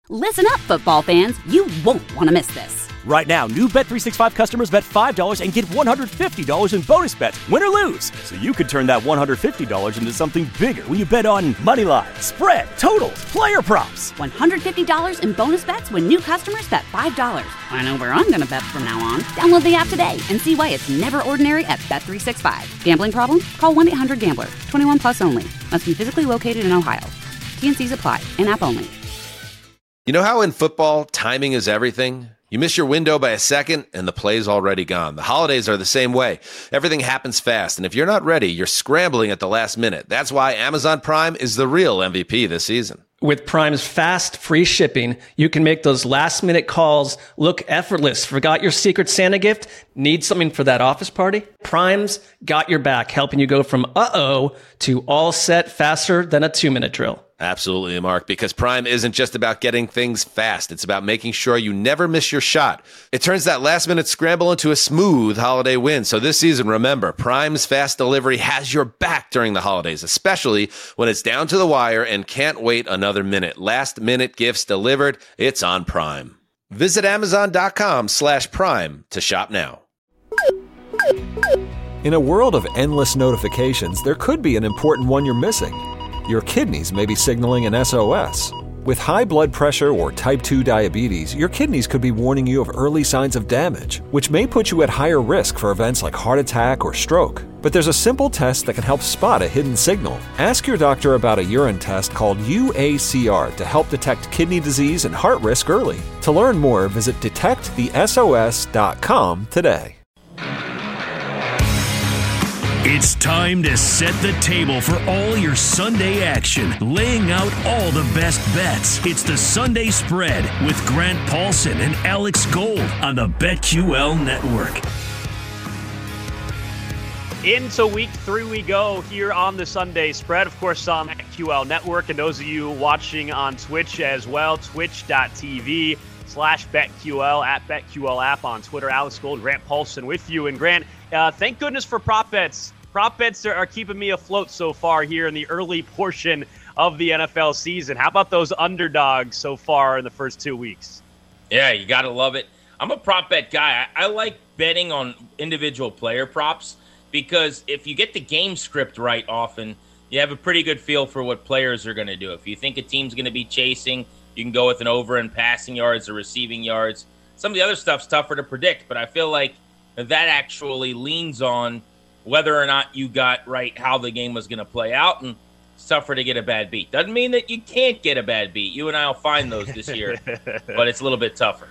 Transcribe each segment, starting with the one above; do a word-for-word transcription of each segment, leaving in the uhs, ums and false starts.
Listen up, football fans. You won't want to miss this. Right now, new Bet three sixty-five customers bet five dollars and get one hundred fifty dollars in bonus bets, win or lose. So you could turn that one hundred fifty dollars into something bigger when you bet on money line, spread, totals, player props. one hundred fifty dollars in bonus bets when new customers bet five dollars. I know where I'm going to bet from now on. Download the app today and see why it's never ordinary at Bet three sixty-five. Gambling problem? Call one eight hundred gambler. twenty-one plus only. Must be physically located in Ohio. T N Cs apply. In-app only. You know how in football, timing is everything? You miss your window by a second, and the play's already gone. The holidays are the same way. Everything happens fast, and if you're not ready, you're scrambling at the last minute. That's why Amazon Prime is the real M V P this season. With Prime's fast, free shipping, you can make those last-minute calls look effortless. Forgot your Secret Santa gift? Need something for that office party? Prime's got your back, helping you go from uh-oh to all set faster than a two-minute drill. Absolutely, Mark, because Prime isn't just about getting things fast. It's about making sure you never miss your shot. It turns that last-minute scramble into a smooth holiday win. So this season, remember, Prime's fast delivery has your back during the holidays, especially when it's down to the wire and can't wait another minute. Last-minute gifts delivered, it's on Prime. Visit Amazon.com slash Prime to shop now. In a world of endless notifications, there could be an important one you're missing. Your kidneys may be signaling an S O S. With high blood pressure or type two diabetes, your kidneys could be warning you of early signs of damage, which may put you at higher risk for events like heart attack or stroke. But there's a simple test that can help spot a hidden signal. Ask your doctor about a urine test called U A C R to help detect kidney disease and heart risk early. To learn more, visit detect the S O S dot com today. It's time to set the table for all your Sunday action, laying out all the best bets. It's the Sunday Spread with Grant Paulson and Alex Gold on the BetQL Network. Into week three we go here on the Sunday Spread, of course, on the BetQL Network. And those of you watching on Twitch as well, twitch.tv slash BetQL, at BetQL app on Twitter. Alex Gold, Grant Paulson with you. And Grant, uh, thank goodness for prop bets. Prop bets are, are keeping me afloat so far here in the early portion of the N F L season. How about those underdogs so far in the first two weeks? Yeah, you got to love it. I'm a prop bet guy. I, I like betting on individual player props because if you get the game script right often, you have a pretty good feel for what players are going to do. If you think a team's going to be chasing, you can go with an over in passing yards or receiving yards. Some of the other stuff's tougher to predict, but I feel like that actually leans on whether or not you got right how the game was going to play out, and it's tougher to get a bad beat. Doesn't mean that you can't get a bad beat. You and I will find those this year, but it's a little bit tougher.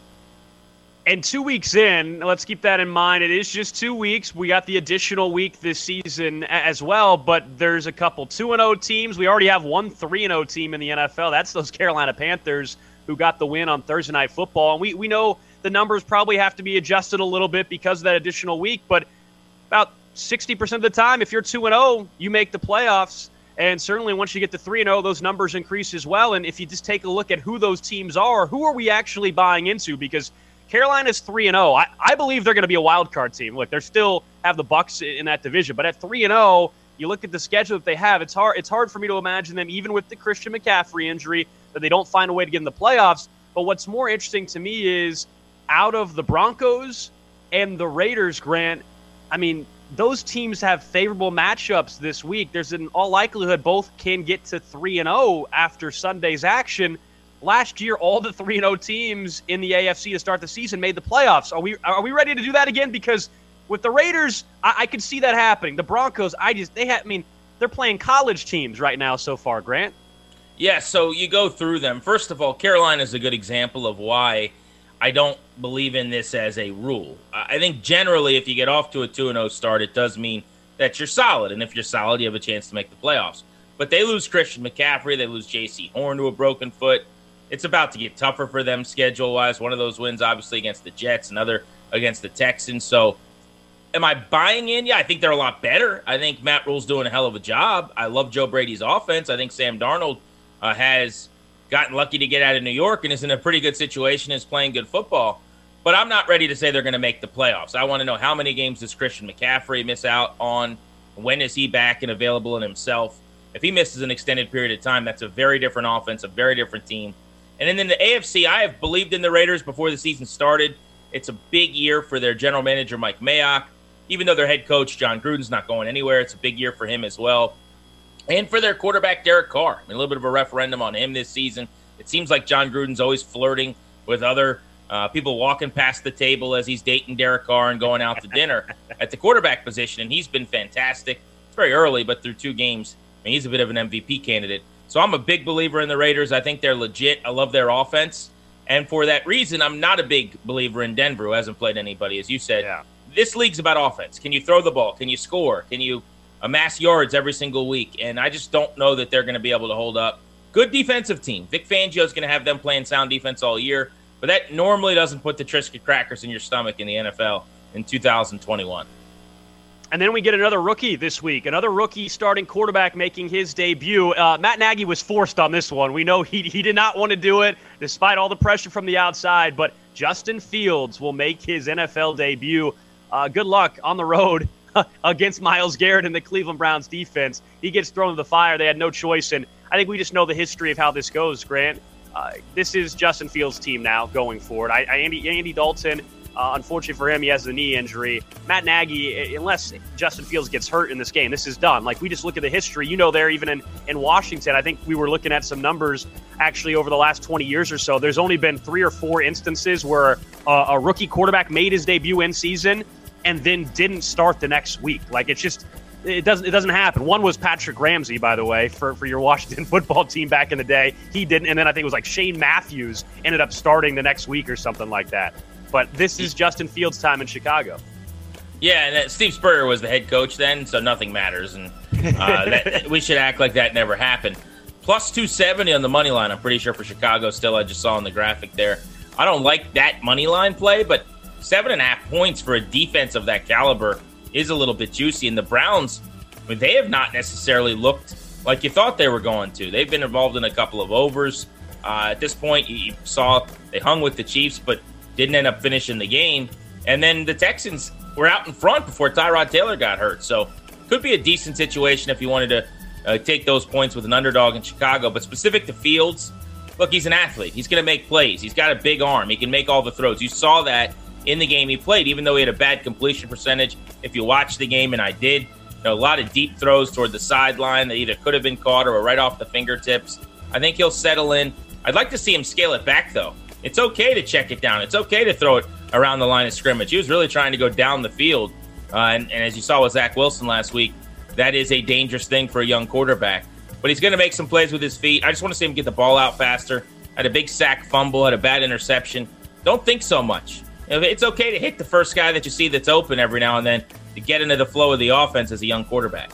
And two weeks in, let's keep that in mind. It is just two weeks. We got the additional week this season as well, but there's a couple two and oh teams. We already have one three and oh team in the N F L. That's those Carolina Panthers who got the win on Thursday Night Football. And we, we know the numbers probably have to be adjusted a little bit because of that additional week, but about sixty percent of the time, if you're two and oh, you make the playoffs. And certainly once you get to three and oh, those numbers increase as well. And if you just take a look at who those teams are, who are we actually buying into? Because Carolina's three and oh. I, I believe they're going to be a wild card team. Look, they still have the Bucs in that division. But at three and oh, you look at the schedule that they have, it's hard it's hard for me to imagine them, even with the Christian McCaffrey injury, that they don't find a way to get in the playoffs. But what's more interesting to me is out of the Broncos and the Raiders, Grant, I mean, those teams have favorable matchups this week. There's in all likelihood both can get to three and oh after Sunday's action. Last year, all the three and oh teams in the A F C to start the season made the playoffs. Are we are we ready to do that again? Because with the Raiders, I, I could see that happening. The Broncos, I just they have. I mean, they're playing college teams right now so far. Grant. Yeah. So you go through them. First of all, Carolina is a good example of why I don't believe in this as a rule. I think generally, if you get off to a two and oh start, it does mean that you're solid, and if you're solid, you have a chance to make the playoffs. But they lose Christian McCaffrey, they lose J C Horn to a broken foot. It's about to get tougher for them schedule-wise. One of those wins, obviously, against the Jets, another against the Texans. So am I buying in? Yeah, I think they're a lot better. I think Matt Rule's doing a hell of a job. I love Joe Brady's offense. I think Sam Darnold uh, has gotten lucky to get out of New York and is in a pretty good situation, is playing good football. But I'm not ready to say they're going to make the playoffs. I want to know how many games does Christian McCaffrey miss out on? When is he back and available in himself? If he misses an extended period of time, that's a very different offense, a very different team. And then in the A F C, I have believed in the Raiders before the season started. It's a big year for their general manager, Mike Mayock. Even though their head coach, John Gruden's not going anywhere, it's a big year for him as well. And for their quarterback, Derek Carr. I mean, a little bit of a referendum on him this season. It seems like John Gruden's always flirting with other uh, people walking past the table as he's dating Derek Carr and going out to dinner at the quarterback position, and he's been fantastic. It's very early, but through two games, I mean, he's a bit of an M V P candidate. So I'm a big believer in the Raiders. I think they're legit. I love their offense. And for that reason, I'm not a big believer in Denver, who hasn't played anybody, as you said. Yeah. This league's about offense. Can you throw the ball? Can you score? Can you amass yards every single week? And I just don't know that they're going to be able to hold up. Good defensive team. Vic Fangio's going to have them playing sound defense all year, but that normally doesn't put the Triscuit crackers in your stomach in the N F L in two thousand twenty-one. And then we get another rookie this week, another rookie starting quarterback making his debut. Uh, Matt Nagy was forced on this one. We know he he did not want to do it despite all the pressure from the outside, but Justin Fields will make his N F L debut. Uh, good luck on the road against Myles Garrett and the Cleveland Browns defense. He gets thrown to the fire. They had no choice, and I think we just know the history of how this goes, Grant. Uh, this is Justin Fields' team now going forward. I, I Andy, Andy Dalton, uh, unfortunately for him, he has a knee injury. Matt Nagy, unless Justin Fields gets hurt in this game, this is done. Like, we just look at the history. You know, there, even in, in Washington, I think we were looking at some numbers actually over the last twenty years or so. There's only been three or four instances where uh, a rookie quarterback made his debut in season and then didn't start the next week. Like, it's just, it doesn't it doesn't happen. One was Patrick Ramsey, by the way, for, for your Washington football team back in the day. He didn't, and then I think it was like Shane Matthews ended up starting the next week or something like that. But this is Justin Fields' time in Chicago. Yeah, and Steve Spurrier was the head coach then, so nothing matters, and uh, that, we should act like that never happened. Plus two seventy on the money line, I'm pretty sure, for Chicago still. I just saw on the graphic there. I don't like that money line play, but seven and a half points for a defense of that caliber is a little bit juicy. And the Browns, I mean, they have not necessarily looked like you thought they were going to. They've been involved in a couple of overs. Uh, at this point, you saw they hung with the Chiefs, but didn't end up finishing the game. And then the Texans were out in front before Tyrod Taylor got hurt. So could be a decent situation if you wanted to uh, take those points with an underdog in Chicago. But specific to Fields, look, he's an athlete. He's going to make plays. He's got a big arm. He can make all the throws. You saw that in the game he played, even though he had a bad completion percentage. If you watch the game, and I did, you know, a lot of deep throws toward the sideline that either could have been caught or were right off the fingertips. I think he'll settle in. I'd like to see him scale it back, though. It's okay to check it down. It's okay to throw it around the line of scrimmage. He was really trying to go down the field. Uh, and, and as you saw with Zach Wilson last week, that is a dangerous thing for a young quarterback. But he's going to make some plays with his feet. I just want to see him get the ball out faster. Had a big sack fumble, had a bad interception. Don't think so much. It's okay to hit the first guy that you see that's open every now and then to get into the flow of the offense as a young quarterback.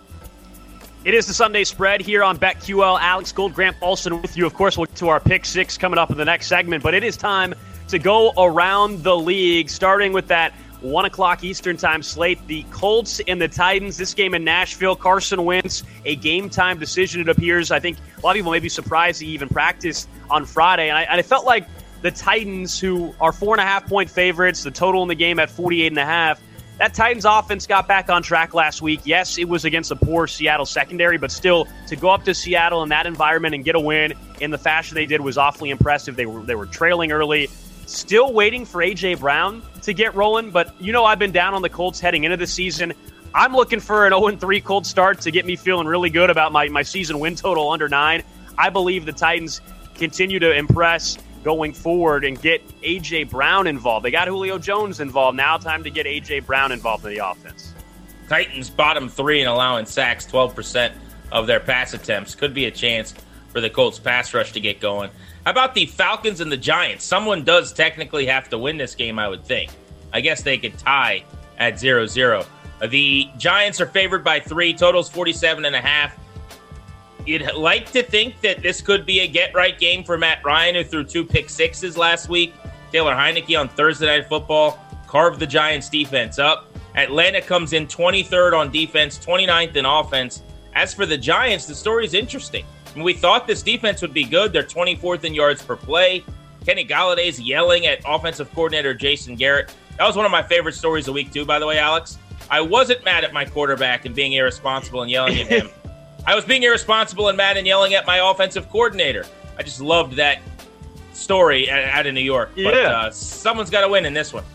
It is the Sunday Spread here on BetQL. Alex Gold, Grant Paulson with you. Of course, we'll get to our pick six coming up in the next segment, but it is time to go around the league, starting with that one o'clock Eastern time slate. The Colts and the Titans, this game in Nashville. Carson Wentz, a game-time decision, it appears. I think a lot of people may be surprised he even practiced on Friday, and I, and I felt like the Titans, who are four and a half point favorites, the total in the game at forty-eight and a half. That Titans offense got back on track last week. Yes, it was against a poor Seattle secondary, but still, to go up to Seattle in that environment and get a win in the fashion they did was awfully impressive. They were they were trailing early. Still waiting for A J Brown to get rolling, but you know I've been down on the Colts heading into the season. I'm looking for an oh and three Colts start to get me feeling really good about my, my season win total under nine. I believe the Titans continue to impress going forward and get A J Brown involved. They got Julio Jones involved. Now time to get A J Brown involved in the offense. Titans bottom three in allowing sacks, twelve percent of their pass attempts. Could be a chance for the Colts pass rush to get going. How about the Falcons and the Giants? Someone does technically have to win this game, I would think. I guess they could tie at zero zero. The Giants are favored by three. Total's forty-seven and a half. You'd like to think that this could be a get-right game for Matt Ryan, who threw two pick sixes last week. Taylor Heineke on Thursday Night Football carved the Giants' defense up. Atlanta comes in twenty-third on defense, twenty-ninth in offense. As for the Giants, the story is interesting. I mean, we thought this defense would be good. They're twenty-fourth in yards per play. Kenny Galladay's yelling at offensive coordinator Jason Garrett. That was one of my favorite stories of week two, by the way, Alex. I wasn't mad at my quarterback and being irresponsible and yelling at him. I was being irresponsible and mad and yelling at my offensive coordinator. I just loved that story out of New York. Yeah. But uh, someone's got to win in this one.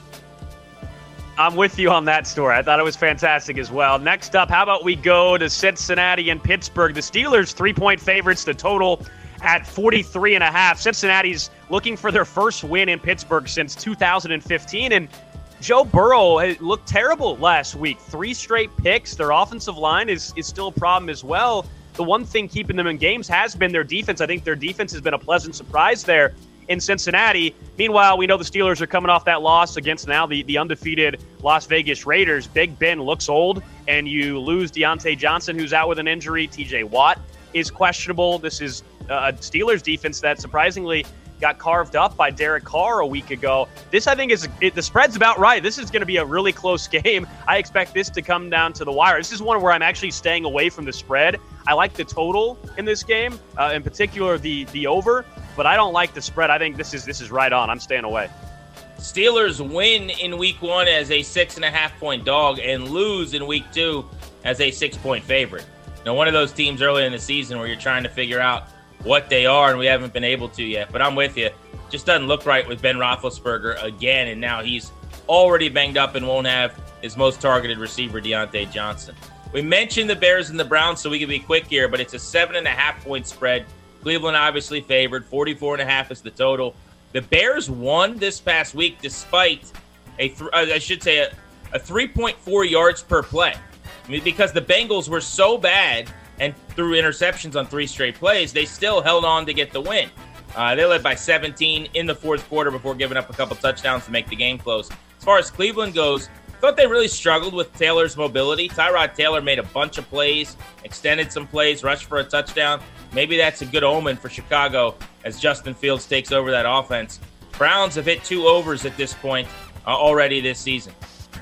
I'm with you on that story. I thought it was fantastic as well. Next up, how about we go to Cincinnati and Pittsburgh? The Steelers, three-point favorites, the total at forty-three and a half. Cincinnati's looking for their first win in Pittsburgh since two thousand fifteen, and Joe Burrow looked terrible last week. Three straight picks. Their offensive line is, is still a problem as well. The one thing keeping them in games has been their defense. I think their defense has been a pleasant surprise there in Cincinnati. Meanwhile, we know the Steelers are coming off that loss against now the, the undefeated Las Vegas Raiders. Big Ben looks old, and you lose Deontay Johnson, who's out with an injury. T J Watt is questionable. This is a Steelers defense that surprisingly got carved up by Derek Carr a week ago. This, I think, is it, the spread's about right. This is going to be a really close game. I expect this to come down to the wire. This is one where I'm actually staying away from the spread. I like the total in this game, uh, in particular the the over, but I don't like the spread. I think this is this is right on. I'm staying away. Steelers win in week one as a six and a half point dog and lose in week two as a six point favorite. Now, one of those teams early in the season where you're trying to figure out what they are, and we haven't been able to yet. But I'm with you. Just doesn't look right with Ben Roethlisberger again, and now he's already banged up and won't have his most targeted receiver, Deontay Johnson. We mentioned the Bears and the Browns, so we can be quick here, but it's a seven and a half point spread. Cleveland obviously favored. forty-four and a half is the total. The Bears won this past week despite a, th- I should say, a, a three point four yards per play. I mean, because the Bengals were so bad and threw interceptions on three straight plays, they still held on to get the win. Uh, they led by seventeen in the fourth quarter before giving up a couple touchdowns to make the game close. As far as Cleveland goes, I thought they really struggled with Taylor's mobility. Tyrod Taylor made a bunch of plays, extended some plays, rushed for a touchdown. Maybe that's a good omen for Chicago as Justin Fields takes over that offense. Browns have hit two overs at this point uh, already this season.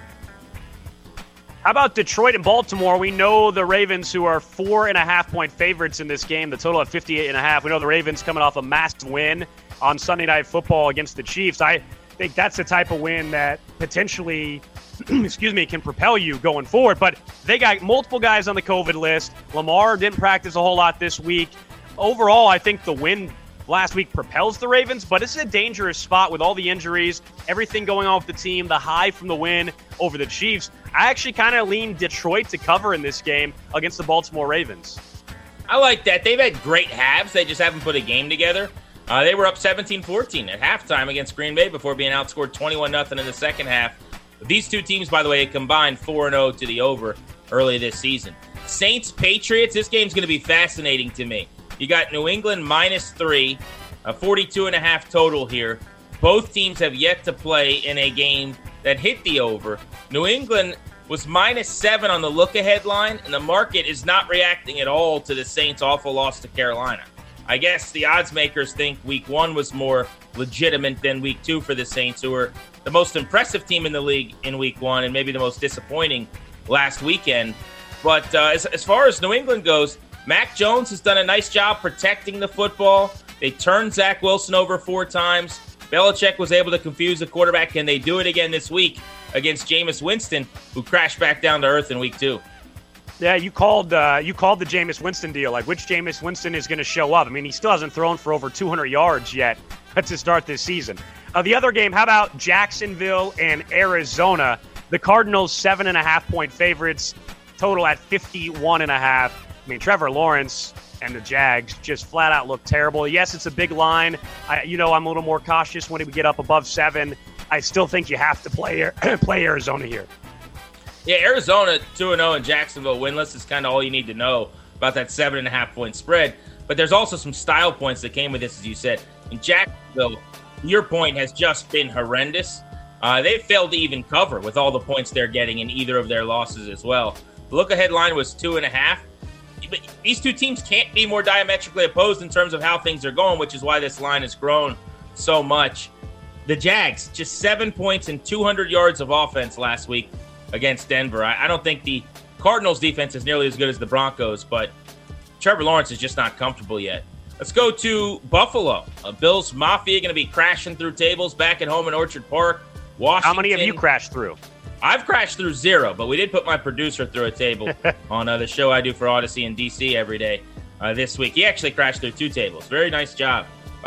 How about Detroit and Baltimore? We know the Ravens, who are four and a half point favorites in this game, the total at fifty-eight and a half. We know the Ravens coming off a massive win on Sunday Night Football against the Chiefs. I think that's the type of win that potentially, excuse me, can propel you going forward. But they got multiple guys on the COVID list. Lamar didn't practice a whole lot this week. Overall, I think the win last week propels the Ravens, but it's a dangerous spot with all the injuries, everything going on with the team, the high from the win over the Chiefs. I actually kind of lean Detroit to cover in this game against the Baltimore Ravens. I like that. They've had great halves. They just haven't put a game together. Uh, they were up seventeen fourteen at halftime against Green Bay before being outscored twenty-one nothing in the second half. These two teams, by the way, combined four and oh to the over early this season. Saints-Patriots, this game's going to be fascinating to me. You got New England minus three, a forty-two and a half total here. Both teams have yet to play in a game that hit the over. New England was minus seven on the look-ahead line, and the market is not reacting at all to the Saints' awful loss to Carolina. I guess the odds makers think week one was more legitimate than week two for the Saints, who were the most impressive team in the league in week one and maybe the most disappointing last weekend. But uh, as, as far as New England goes, Mac Jones has done a nice job protecting the football. They turned Zach Wilson over four times. Belichick was able to confuse the quarterback. Can they do it again this week against Jameis Winston, who crashed back down to earth in week two? Yeah, you called uh, you called the Jameis Winston deal. Like, which Jameis Winston is going to show up? I mean, he still hasn't thrown for over two hundred yards yet to start this season. Uh, the other game, how about Jacksonville and Arizona? The Cardinals, seven and a half point favorites, total at fifty-one and a half. I mean, Trevor Lawrence and the Jags just flat out look terrible. Yes, it's a big line. I, you know, I'm a little more cautious when we get up above seven. I still think you have to play play Arizona here. Yeah, Arizona two and oh and Jacksonville winless is kind of all you need to know about that seven and a half point spread. But there's also some style points that came with this, as you said. And Jacksonville, your point, has just been horrendous. Uh, they failed to even cover with all the points they're getting in either of their losses as well. The look-ahead line was two and a half. But these two teams can't be more diametrically opposed in terms of how things are going, which is why this line has grown so much. The Jags, just seven points and two hundred yards of offense last week against Denver. I, I don't think the Cardinals' defense is nearly as good as the Broncos, but Trevor Lawrence is just not comfortable yet. Let's go to Buffalo. Uh, Bills Mafia going to be crashing through tables back at home in Orchard Park. Washington. How many have you crashed through? I've crashed through zero, but we did put my producer through a table on uh, the show I do for Odyssey in D C every day uh, this week. He actually crashed through two tables. Very nice job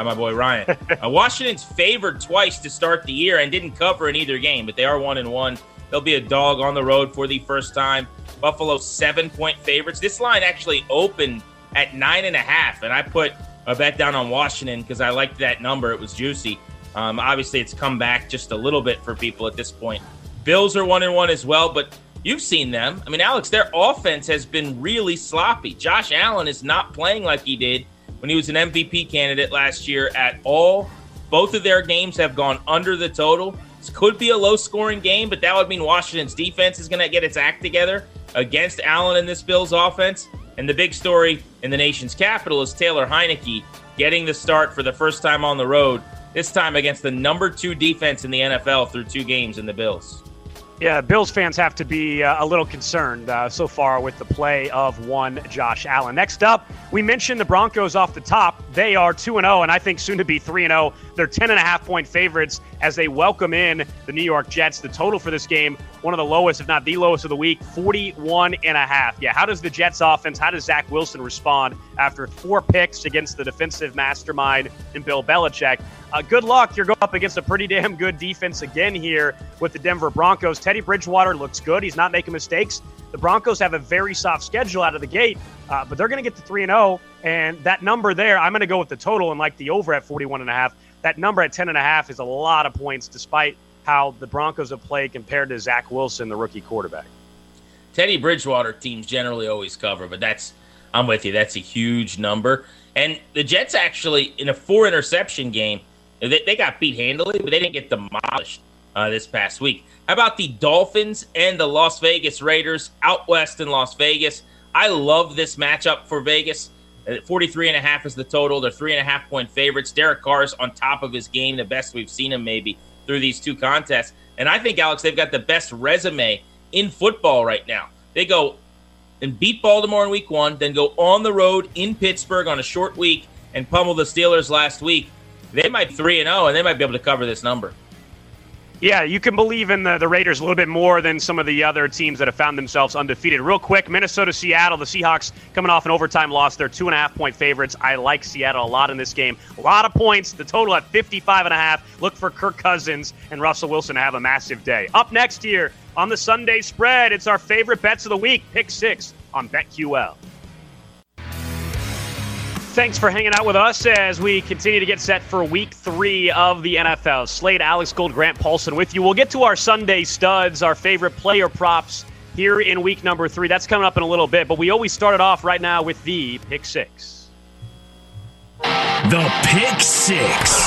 by my boy Ryan. uh, Washington's favored twice to start the year and didn't cover in either game, but they are one and one. They'll be a dog on the road for the first time. Buffalo seven-point favorites. This line actually opened at nine and a half, and I put a bet down on Washington because I liked that number. It was juicy. Um, obviously, it's come back just a little bit for people at this point. Bills are one and one as well, but you've seen them. I mean, Alex, their offense has been really sloppy. Josh Allen is not playing like he did when he was an M V P candidate last year at all. Both of their games have gone under the total. This could be a low-scoring game, but that would mean Washington's defense is going to get its act together against Allen and this Bills offense. And the big story in the nation's capital is Taylor Heineke getting the start for the first time on the road, this time against the number two defense in the N F L through two games in the Bills. Yeah, Bills fans have to be uh, a little concerned uh, so far with the play of one Josh Allen. Next up, we mentioned the Broncos off the top. They are two and oh, and I think soon to be three and oh. They're ten and a half point favorites as they welcome in the New York Jets. The total for this game, one of the lowest, if not the lowest of the week, forty-one and a half. Yeah, how does the Jets offense, how does Zach Wilson respond after four picks against the defensive mastermind in Bill Belichick? Uh, good luck. You're going up against a pretty damn good defense again here with the Denver Broncos. Teddy Bridgewater looks good. He's not making mistakes. The Broncos have a very soft schedule out of the gate, uh, but they're going to get to three and oh, and that number there, I'm going to go with the total and like the over at forty-one and a half. That number at ten and a half is a lot of points despite how the Broncos have played compared to Zach Wilson, the rookie quarterback. Teddy Bridgewater teams generally always cover, but that's, I'm with you, that's a huge number. And the Jets actually, in a four-interception game, they, they got beat handily, but they didn't get demolished uh, this past week. How about the Dolphins and the Las Vegas Raiders out west in Las Vegas? I love this matchup for Vegas. forty-three and a half is the total. They're three and a half point favorites. Derek Carr's on top of his game, the best we've seen him maybe through these two contests. And I think, Alex, they've got the best resume in football right now. They go and beat Baltimore in week one, then go on the road in Pittsburgh on a short week and pummel the Steelers last week. They might be three and oh, and they might be able to cover this number. Yeah, you can believe in the, the Raiders a little bit more than some of the other teams that have found themselves undefeated. Real quick, Minnesota, Seattle, the Seahawks coming off an overtime loss. They're two and a half point favorites. I like Seattle a lot in this game. A lot of points. The total at fifty-five and a half. Look for Kirk Cousins and Russell Wilson to have a massive day. Up next here on the Sunday Spread, it's our favorite bets of the week. Pick six on BetQL. Thanks for hanging out with us as we continue to get set for week three of the N F L. Slade, Alex Gold, Grant Paulson with you. We'll get to our Sunday studs, our favorite player props here in week number three. That's coming up in a little bit, but we always started off right now with the Pick Six. The Pick Six.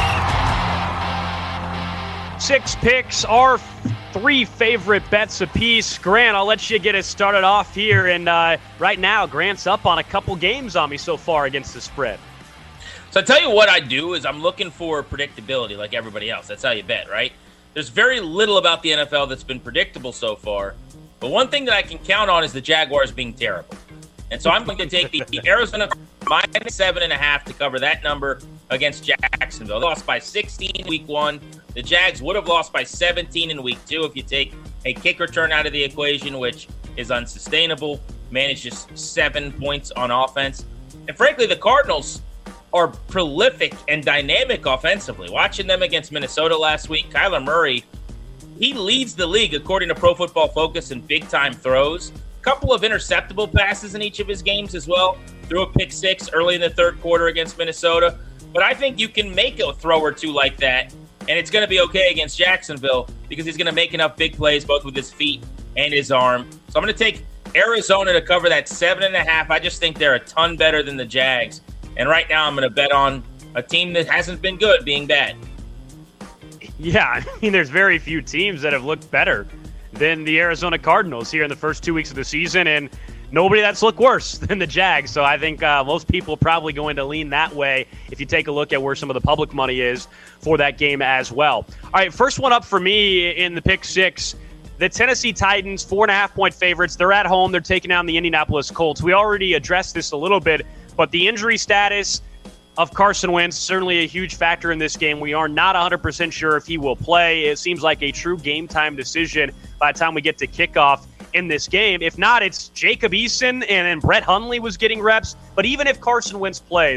Six picks, our three favorite bets apiece. Grant, I'll let you get it started off here. And uh, right now, Grant's up on a couple games on me so far against the spread. So I tell you what I do is I'm looking for predictability like everybody else. That's how you bet, right? There's very little about the N F L that's been predictable so far. But one thing that I can count on is the Jaguars being terrible. And so I'm going to take the, the Arizona minus seven and a half to cover that number against Jacksonville. They lost by sixteen in week one. The Jags would have lost by seventeen in week two if you take a kick return out of the equation, which is unsustainable. Managed just seven points on offense. And frankly, the Cardinals are prolific and dynamic offensively. Watching them against Minnesota last week, Kyler Murray, he leads the league according to Pro Football Focus in big-time throws. Couple of interceptable passes in each of his games as well. Threw a pick six early in the third quarter against Minnesota. But I think you can make a throw or two like that, and it's going to be okay against Jacksonville because he's going to make enough big plays both with his feet and his arm. So I'm going to take Arizona to cover that seven and a half. I just think they're a ton better than the Jags. And right now I'm going to bet on a team that hasn't been good being bad. Yeah, I mean, there's very few teams that have looked better than the Arizona Cardinals here in the first two weeks of the season, and nobody that's looked worse than the Jags. So I think uh, most people are probably going to lean that way if you take a look at where some of the public money is for that game as well. All right, first one up for me in the pick six, the Tennessee Titans, four and a half point favorites. They're at home. They're taking down the Indianapolis Colts. We already addressed this a little bit, but the injury status of Carson Wentz, certainly a huge factor in this game. We are not one hundred percent sure if he will play. It seems like a true game-time decision by the time we get to kickoff in this game. If not, it's Jacob Eason, and then Brett Hundley was getting reps. But even if Carson Wentz plays,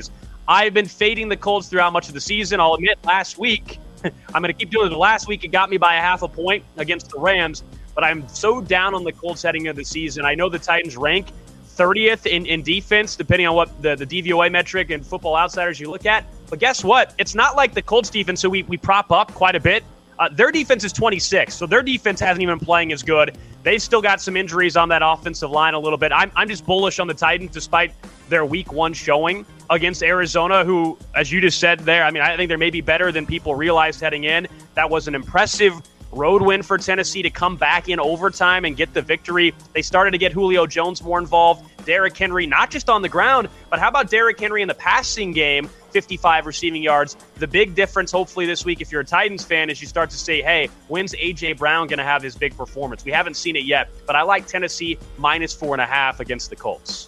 I've been fading the Colts throughout much of the season. I'll admit last week, I'm going to keep doing it. Last week it got me by a half a point against the Rams, but I'm so down on the Colts heading into the season. I know the Titans rank thirtieth in, in defense, depending on what the, the D V O A metric and Football Outsiders you look at. But guess what? It's not like the Colts defense, who we, we prop up quite a bit. Uh, their defense is twenty-six, so their defense hasn't even been playing as good. They've still got some injuries on that offensive line a little bit. I'm, I'm just bullish on the Titans despite their week one showing against Arizona, who, as you just said there, I mean, I think they're maybe better than people realized heading in. That was an impressive road win for Tennessee to come back in overtime and get the victory. They started to get Julio Jones more involved. Derrick Henry, not just on the ground, but how about Derrick Henry in the passing game? fifty-five receiving yards. The big difference, hopefully, this week, if you're a Titans fan, is you start to say, hey, when's A J. Brown going to have his big performance? We haven't seen it yet, but I like Tennessee minus four and a half against the Colts.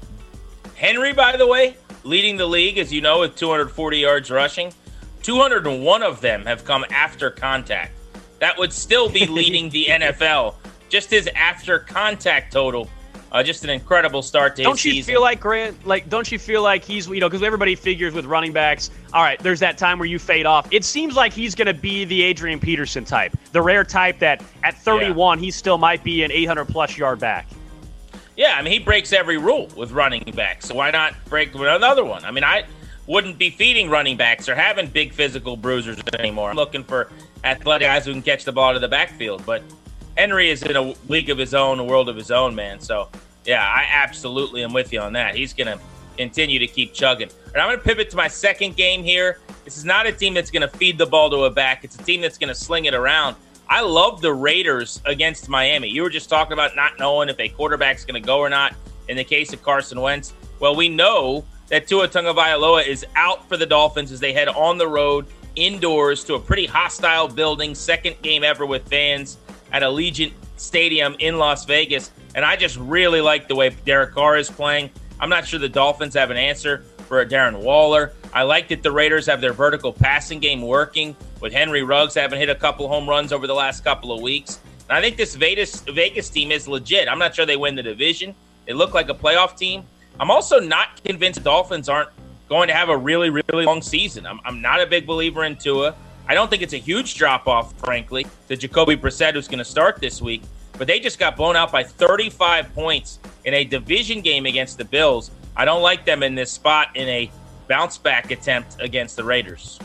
Henry, by the way, leading the league, as you know, with two hundred forty yards rushing. two hundred one of them have come after contact. That would still be leading the N F L. Just his after contact total. Uh, just an incredible start to his don't you season. Feel like Grant? Like, don't you feel like he's, you know, because everybody figures with running backs, all right, there's that time where you fade off. It seems like he's going to be the Adrian Peterson type, the rare type that at thirty-one, yeah. he still might be an eight hundred plus yard back. Yeah, I mean, he breaks every rule with running backs, so why not break another one? I mean, I wouldn't be feeding running backs or having big physical bruisers anymore. I'm looking for athletic guys who can catch the ball out of the backfield, but Henry is in a league of his own, a world of his own, man. So, yeah, I absolutely am with you on that. He's going to continue to keep chugging. And I'm going to pivot to my second game here. This is not a team that's going to feed the ball to a back. It's a team that's going to sling it around. I love the Raiders against Miami. You were just talking about not knowing if a quarterback's going to go or not in the case of Carson Wentz. Well, we know that Tua Tagovailoa is out for the Dolphins as they head on the road indoors to a pretty hostile building, second game ever with fans at Allegiant Stadium in Las Vegas. And I just really like the way Derek Carr is playing. I'm not sure the Dolphins have an answer for a Darren Waller. I like that the Raiders have their vertical passing game working with Henry Ruggs having hit a couple home runs over the last couple of weeks. And I think this Vegas, Vegas team is legit. I'm not sure they win the division. They look like a playoff team. I'm also not convinced the Dolphins aren't going to have a really, really long season. I'm, I'm not a big believer in Tua. I don't think it's a huge drop-off, frankly, to Jacoby Brissett, who's going to start this week. But they just got blown out by thirty-five points in a division game against the Bills. I don't like them in this spot in a bounce-back attempt against the Raiders.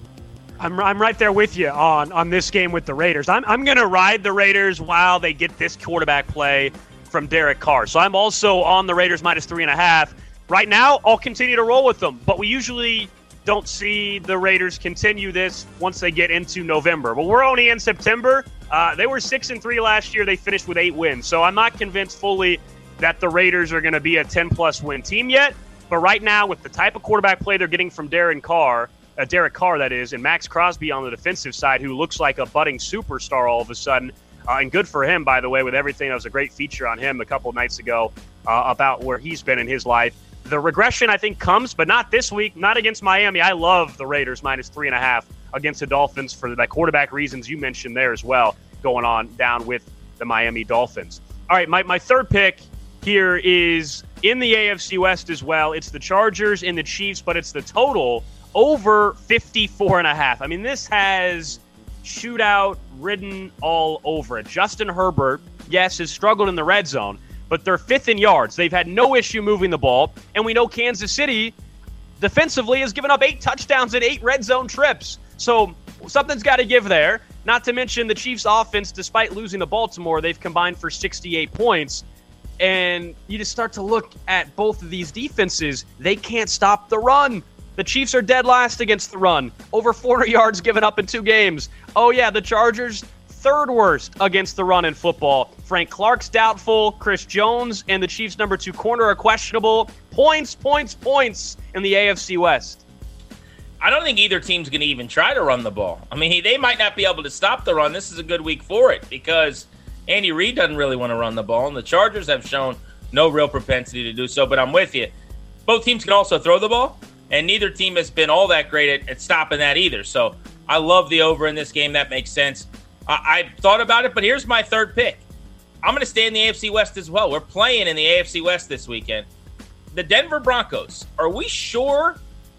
I'm I'm right there with you on, on this game with the Raiders. I'm I'm going to ride the Raiders while they get this quarterback play from Derek Carr. So I'm also on the Raiders minus three and a half. Right now, I'll continue to roll with them. But we usually don't see the Raiders continue this once they get into November. But we're only in September. Uh, they were six and three last year. They finished with eight wins. So I'm not convinced fully that the Raiders are going to be a ten-plus win team yet. But right now, with the type of quarterback play they're getting from Darren Carr, uh, Derek Carr, that is, and Max Crosby on the defensive side, who looks like a budding superstar all of a sudden, uh, and good for him, by the way, with everything. That was a great feature on him a couple of nights ago uh, about where he's been in his life. The regression, I think, comes, but not this week, not against Miami. I love the Raiders minus three and a half against the Dolphins for the quarterback reasons you mentioned there as well, going on down with the Miami Dolphins. All right, my, my third pick here is in the A F C West as well. It's the Chargers and the Chiefs, but it's the total over fifty-four and a half. I mean, this has shootout written all over it. Justin Herbert, yes, has struggled in the red zone, but they're fifth in yards. They've had no issue moving the ball, and we know Kansas City defensively has given up eight touchdowns and eight red zone trips. So something's got to give there. Not to mention the Chiefs' offense, despite losing to Baltimore, they've combined for sixty-eight points. And you just start to look at both of these defenses. They can't stop the run. The Chiefs are dead last against the run. Over four hundred yards given up in two games. Oh, yeah, the Chargers, third worst against the run in football. Frank Clark's doubtful. Chris Jones and the Chiefs' number two corner are questionable. Points, points, points in the A F C West. I don't think either team's going to even try to run the ball. I mean, they might not be able to stop the run. This is a good week for it because Andy Reid doesn't really want to run the ball, and the Chargers have shown no real propensity to do so, but I'm with you. Both teams can also throw the ball, and neither team has been all that great at, at stopping that either. So I love the over in this game. That makes sense. I, I thought about it, but here's my third pick. I'm going to stay in the A F C West as well. We're playing in the A F C West this weekend. The Denver Broncos. Are we sure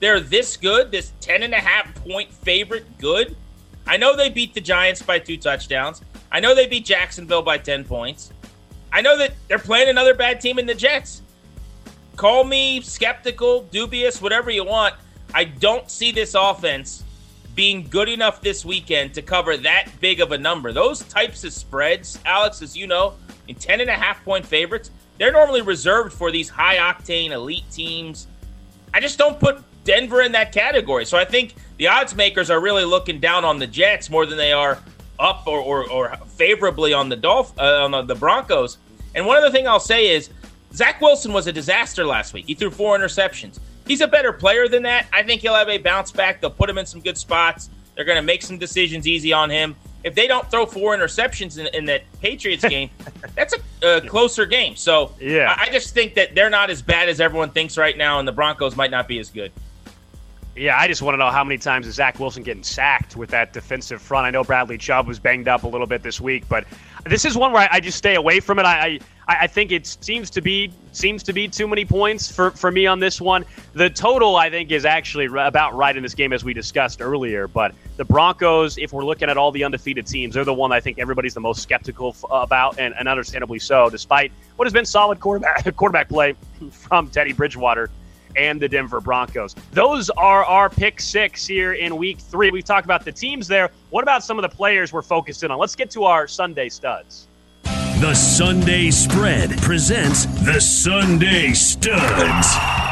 they're this good, this ten and a half point favorite good. I know they beat the Giants by two touchdowns. I know they beat Jacksonville by ten points. I know that they're playing another bad team in the Jets. Call me skeptical, dubious, whatever you want. I don't see this offense being good enough this weekend to cover that big of a number. Those types of spreads, Alex, as you know, in ten and a half point favorites, they're normally reserved for these high octane elite teams. I just don't put Denver in that category. So I think the odds makers are really looking down on the Jets more than they are up or, or, or favorably on the Dolph- uh, on the, the Broncos. And one other thing I'll say is Zach Wilson was a disaster last week. He threw four interceptions. He's a better player than that. I think he'll have a bounce back. They'll put him in some good spots. They're going to make some decisions easy on him. If they don't throw four interceptions in, in that Patriots game, that's a, a closer game. So yeah. I, I just think that they're not as bad as everyone thinks right now, and the Broncos might not be as good. Yeah, I just want to know how many times is Zach Wilson getting sacked with that defensive front. I know Bradley Chubb was banged up a little bit this week, but this is one where I, I just stay away from it. I, I I think it seems to be seems to be too many points for, for me on this one. The total, I think, is actually about right in this game as we discussed earlier. But the Broncos, if we're looking at all the undefeated teams, they're the one I think everybody's the most skeptical f- about, and, and understandably so, despite what has been solid quarterback quarterback play from Teddy Bridgewater and the Denver Broncos. Those are our pick six here in week three. We've talked about the teams there. What about some of the players we're focused in on? Let's get to our Sunday studs. The Sunday Spread presents the Sunday Studs.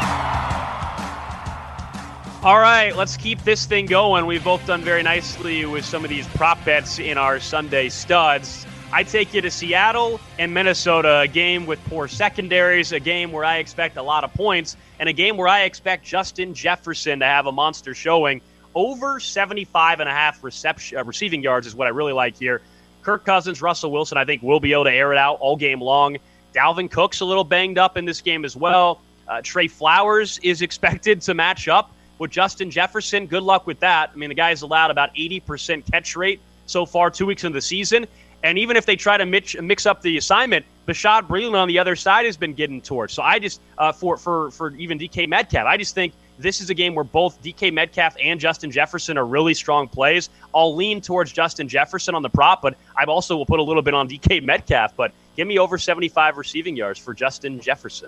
All right, let's keep this thing going. We've both done very nicely with some of these prop bets in our Sunday studs. I take you to Seattle and Minnesota, a game with poor secondaries, a game where I expect a lot of points, and a game where I expect Justin Jefferson to have a monster showing. Over seventy-five and a half reception, uh, receiving yards is what I really like here. Kirk Cousins, Russell Wilson, I think will be able to air it out all game long. Dalvin Cook's a little banged up in this game as well. Uh, Trey Flowers is expected to match up with Justin Jefferson. Good luck with that. I mean, the guy's allowed about eighty percent catch rate so far two weeks into the season. And even if they try to mix, mix up the assignment, Bashaud Breeland on the other side has been getting torched. So I just, uh, for, for, for even D K Metcalf, I just think this is a game where both D K Metcalf and Justin Jefferson are really strong plays. I'll lean towards Justin Jefferson on the prop, but I also will put a little bit on D K Metcalf. But give me over seventy-five receiving yards for Justin Jefferson.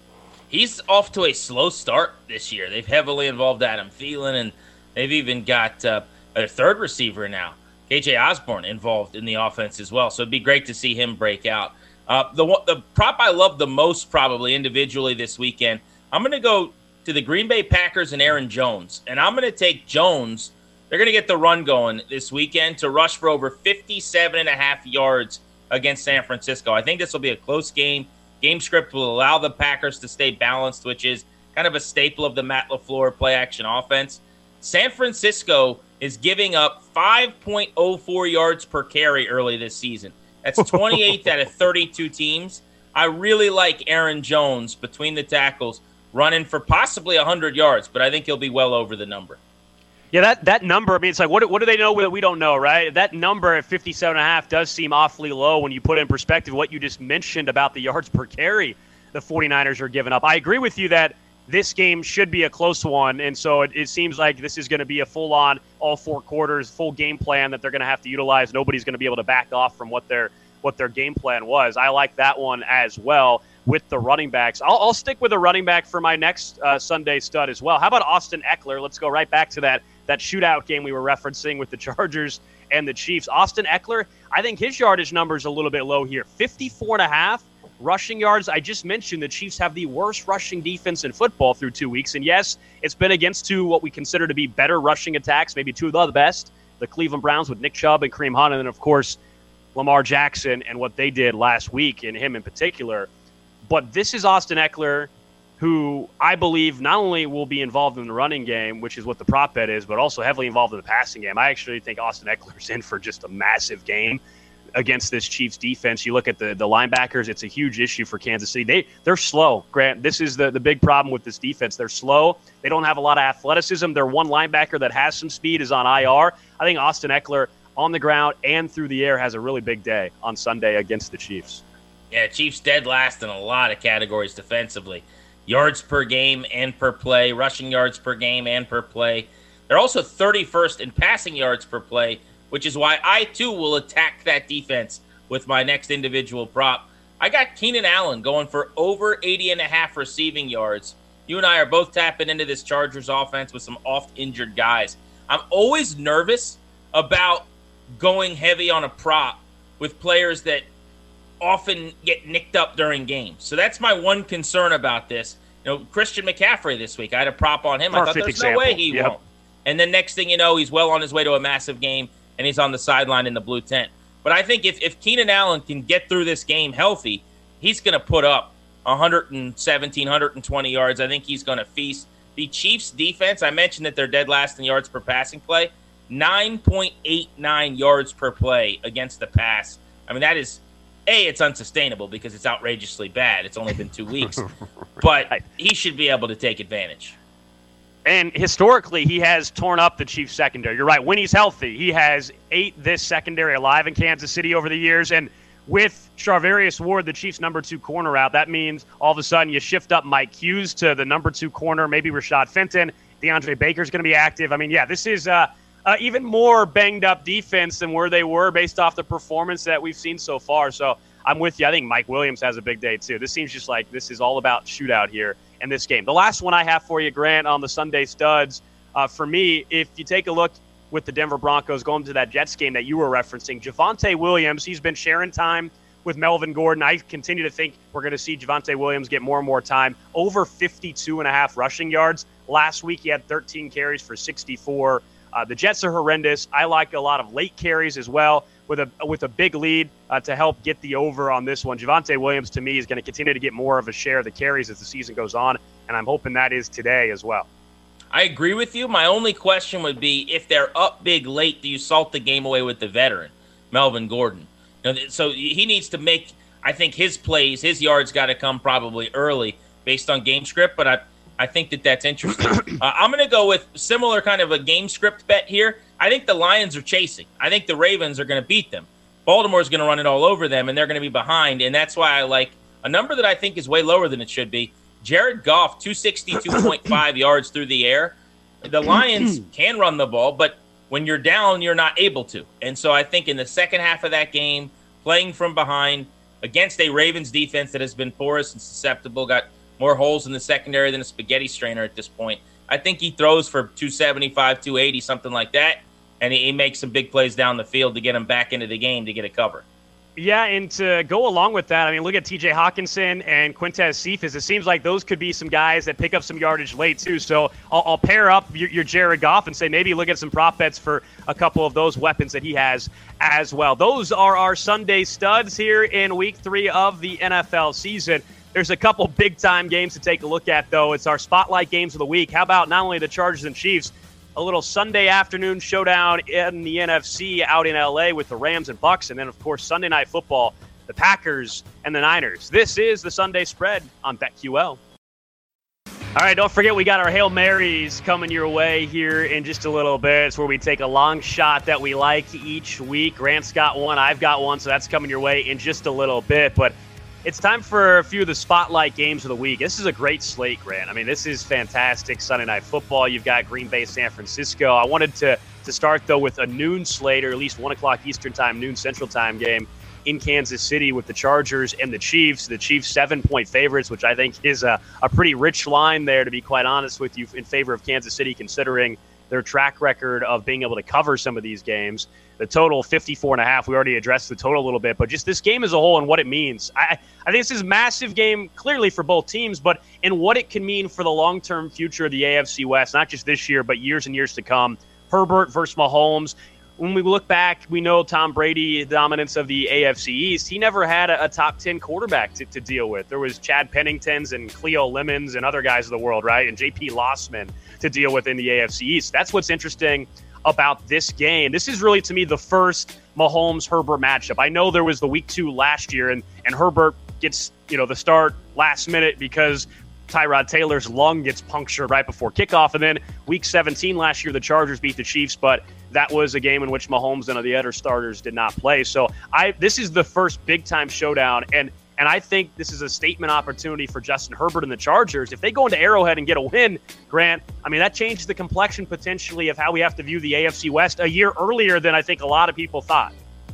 He's off to a slow start this year. They've heavily involved Adam Thielen, and they've even got uh, their third receiver now, K J Osborne, involved in the offense as well. So it'd be great to see him break out. Uh, the the prop I love the most probably individually this weekend, I'm going to go to the Green Bay Packers and Aaron Jones. And I'm going to take Jones. They're going to get the run going this weekend to rush for over fifty-seven and a half yards against San Francisco. I think this will be a close game. Game script will allow the Packers to stay balanced, which is kind of a staple of the Matt LaFleur play-action offense. San Francisco is giving up five point oh four yards per carry early this season. That's twenty-eighth out of thirty-two teams. I really like Aaron Jones between the tackles running for possibly one hundred yards, but I think he'll be well over the number. Yeah, that, that number, I mean, it's like, what, what do they know that we don't know, right? That number at fifty-seven and a half does seem awfully low when you put in perspective what you just mentioned about the yards per carry the 49ers are giving up. I agree with you that this game should be a close one, and so it, it seems like this is going to be a full-on, all four quarters, full game plan that they're going to have to utilize. Nobody's going to be able to back off from what their what their game plan was. I like that one as well with the running backs. I'll, I'll stick with a running back for my next uh, Sunday stud as well. How about Austin Eckler? Let's go right back to that that shootout game we were referencing with the Chargers and the Chiefs. Austin Eckler, I think his yardage number is a little bit low here. fifty-four and a half rushing yards. I just mentioned the Chiefs have the worst rushing defense in football through two weeks. And yes, it's been against two what we consider to be better rushing attacks, maybe two of the best, the Cleveland Browns with Nick Chubb and Kareem Hunt, and then, of course, Lamar Jackson and what they did last week, and him in particular. But this is Austin Eckler, who I believe not only will be involved in the running game, which is what the prop bet is, but also heavily involved in the passing game. I actually think Austin Eckler's in for just a massive game against this Chiefs defense. You look at the, the linebackers, it's a huge issue for Kansas City. They, they're slow, Grant. This is the, the big problem with this defense. They're slow. They don't have a lot of athleticism. Their one linebacker that has some speed is on I R. I think Austin Eckler on the ground and through the air has a really big day on Sunday against the Chiefs. Yeah, Chiefs dead last in a lot of categories defensively. yards per game and per play, rushing yards per game and per play. They're also thirty-first in passing yards per play, which is why I, too, will attack that defense with my next individual prop. I got Keenan Allen going for over eighty and a half receiving yards. You and I are both tapping into this Chargers offense with some oft-injured guys. I'm always nervous about going heavy on a prop with players that often get nicked up during games. So that's my one concern about this. You know, Christian McCaffrey this week, I had a prop on him. Perfect I thought there's example. no way he Yep. won't. And then next thing you know, he's well on his way to a massive game, and he's on the sideline in the blue tent. But I think if, if Keenan Allen can get through this game healthy, he's going to put up one seventeen, one twenty yards. I think he's going to feast. The Chiefs' defense, I mentioned that they're dead last in yards per passing play, nine point eight nine yards per play against the pass. I mean, that is, A, it's unsustainable because it's outrageously bad. It's only been two weeks. But he should be able to take advantage. And historically, he has torn up the Chiefs secondary. You're right. When he's healthy, he has ate this secondary alive in Kansas City over the years. And with Charvarius Ward, the Chiefs' number two corner out, that means all of a sudden you shift up Mike Hughes to the number two corner, maybe Rashad Fenton. DeAndre Baker's going to be active. I mean, yeah, this is uh, uh, even more banged-up defense than where they were based off the performance that we've seen so far. So I'm with you. I think Mike Williams has a big day, too. This seems just like this is all about shootout here in this game. The last one I have for you, Grant, on the Sunday studs, uh, for me, if you take a look with the Denver Broncos going to that Jets game that you were referencing, Javonte Williams, he's been sharing time with Melvin Gordon. I continue to think we're going to see Javonte Williams get more and more time. Over fifty-two and a half rushing yards. Last week he had thirteen carries for sixty-four. Uh, the Jets are horrendous. I like a lot of late carries as well with a with a big lead uh, to help get the over on this one. Javonte Williams, to me, is going to continue to get more of a share of the carries as the season goes on, and I'm hoping that is today as well. I agree with you. My only question would be, if they're up big late, do you salt the game away with the veteran, Melvin Gordon? You know, so he needs to make, I think, his plays, his yards got to come probably early based on game script, but I I think that that's interesting. uh, I'm going to go with similar kind of a game script bet here. I think the Lions are chasing. I think the Ravens are going to beat them. Baltimore's going to run it all over them, and they're going to be behind, and that's why I like a number that I think is way lower than it should be. Jared Goff, two sixty-two point five yards through the air. The Lions can run the ball, but when you're down, you're not able to. And so I think in the second half of that game, playing from behind against a Ravens defense that has been porous and susceptible, got more holes in the secondary than a spaghetti strainer at this point. I think he throws for two seventy-five, two eighty, something like that, and he makes some big plays down the field to get him back into the game to get a cover. Yeah, and to go along with that, I mean, look at T J Hawkinson and Quintez Cephas. It seems like those could be some guys that pick up some yardage late, too. So I'll, I'll pair up your, your Jared Goff and say maybe look at some prop bets for a couple of those weapons that he has as well. Those are our Sunday studs here in week three of the N F L season. There's a couple big-time games to take a look at, though. It's our spotlight games of the week. How about not only the Chargers and Chiefs, a little Sunday afternoon showdown in the N F C out in L A with the Rams and Bucks, and then, of course, Sunday Night Football, the Packers and the Niners. This is the Sunday Spread on BetQL. All right, don't forget we got our Hail Marys coming your way here in just a little bit. It's where we take a long shot that we like each week. Grant's got one, I've got one, so that's coming your way in just a little bit. But it's time for a few of the spotlight games of the week. This is a great slate, Grant. I mean, this is fantastic Sunday Night Football. You've got Green Bay, San Francisco. I wanted to to start, though, with a noon slate, or at least one o'clock Eastern time, noon Central time game in Kansas City with the Chargers and the Chiefs. The Chiefs seven-point favorites, which I think is a, a pretty rich line there, to be quite honest with you, in favor of Kansas City, considering their track record of being able to cover some of these games. The total, fifty-four and a half. We already addressed the total a little bit, but just this game as a whole and what it means. I, I think this is a massive game, clearly, for both teams, but in what it can mean for the long-term future of the A F C West, not just this year, but years and years to come. Herbert versus Mahomes. When we look back, we know Tom Brady, the dominance of the A F C East. He never had a, a top ten quarterback to, to deal with. There was Chad Penningtons and Cleo Lemons and other guys of the world, right? And J P Lossman to deal with in the A F C East. That's what's interesting about this game. This is really, to me, the first Mahomes-Herbert matchup. I know there was the week two last year, and, and Herbert gets, you know, the start last minute because Tyrod Taylor's lung gets punctured right before kickoff. And then week seventeen last year, the Chargers beat the Chiefs, but that was a game in which Mahomes and the other starters did not play. So I this is the first big-time showdown, and And I think this is a statement opportunity for Justin Herbert and the Chargers. If they go into Arrowhead and get a win, Grant, I mean, that changes the complexion potentially of how we have to view the A F C West a year earlier than I think a lot of people thought.